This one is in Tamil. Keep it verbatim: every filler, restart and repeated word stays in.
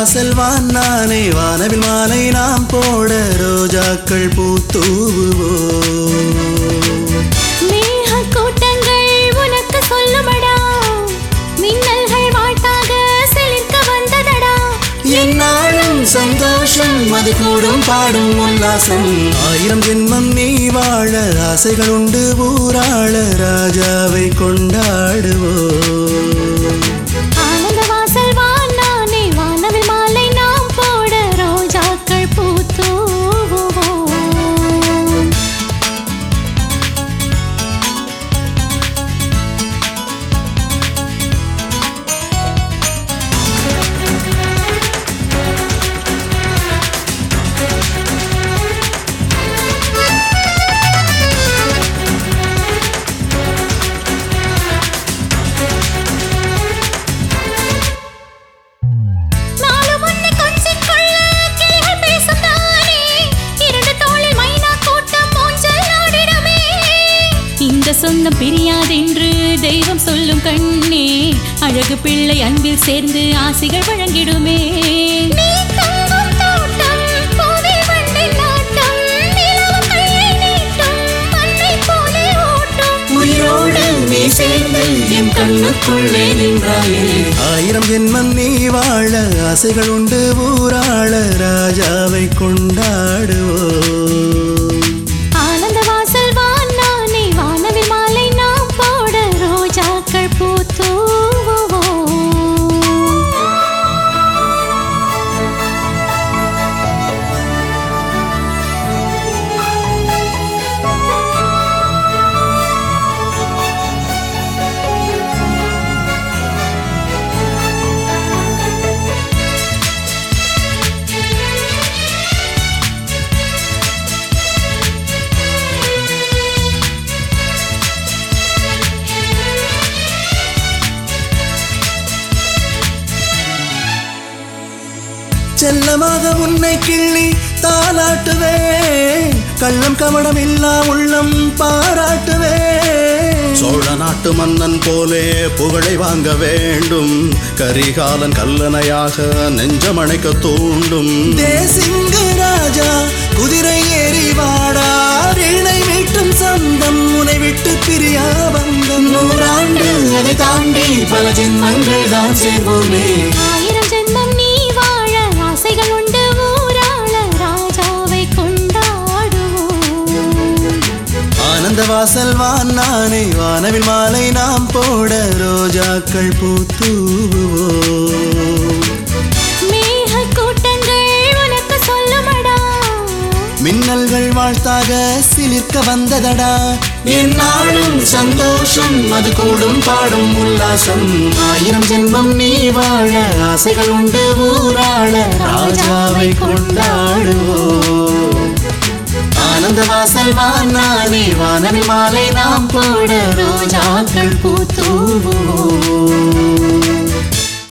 வாசல் வானானே வானவில் மாலை நாம் போட ரோஜாக்கள் பூத்தூவுவோம். மேக கூட்டங்கள் உனக்கு சொல்லுமடா, மின்னல்கள் வாழ்த்தாக செழிக்க வந்ததடா. என்னாலும் சந்தோஷம் அது கூடும் பாடும் உல்லாசம். ஆயிரம் ஜென்மம் நீ வாழ ஆசைகள் உண்டு ஊராள ராஜாவை கொண்டாடுவோம். ஆனந்த வாசல் வானானே வானவில் மாலை நாம் போட ரோஜாக்கள் பூத்தூவுவோம். சொந்தம் பிரியாதென்று தெய்வம் சொல்லும் கண்ணே, அழகு பிள்ளை அன்பில் சேர்ந்து ஆசிகள் வழங்கிடுமே. கண்ணுக்குள்ளே நின்றாயே ஆயிரம் ஜென்மம் நீ வாழ ஆசைகள் உண்டு ஊராள ராஜாவை கொண்டாடுவோம். ஆனந்த வாசல் வானானே வானவில் மாலை நாம் போட ரோஜாக்கள் பூத்தூவுவோம். செல்லமாக உன்னை கிள்ளி தாலாட்டுவேன், கள்ளம் கவடம் இல்லா உள்ளம் பாராட்டுவேன். சோழ நாட்டு மன்னன் போலே புகழை வாங்க வேண்டும், கரிகாலன் கல்லணையாக நெஞ்சமணைக்க தூண்டும். தேசிங்க ராஜா குதிரை ஏறி வாடா, இணை வீட்டும் சொந்தம் உனை விட்டு பிரியா வந்தம். நூறாண்டு அதை தாண்டி பல ஜென்மங்கள் தான் சேர்வோமே. ஆயிரம் ஜென்மம் நீ வாழ ஆசைகள் உண்டு ஊராள ராஜாவை கொண்டாடுவோம். ஆனந்த வாசல் வானானே வானவில் மாலை நாம் போட ரோஜாக்கள் பூத்தூவுவோம். மேக கூட்டங்கள் உனக்கு சொல்லுமடா, மின்னல்கள் வாழ்த்தாக சிலிர்க்க வந்ததடா. என்னாலும் சந்தோஷம் அது கூடும் பாடும் உல்லாசம். ஆயிரம் ஜென்மம் நீ வாழ ஆசைகள் உண்டு ஊராள ராஜாவை கொண்டாடுவோம். ஆனந்த வாசல் வானானே வானவில் மாலை நாம் போட ரோஜாக்கள் பூத்தூவுவோம்.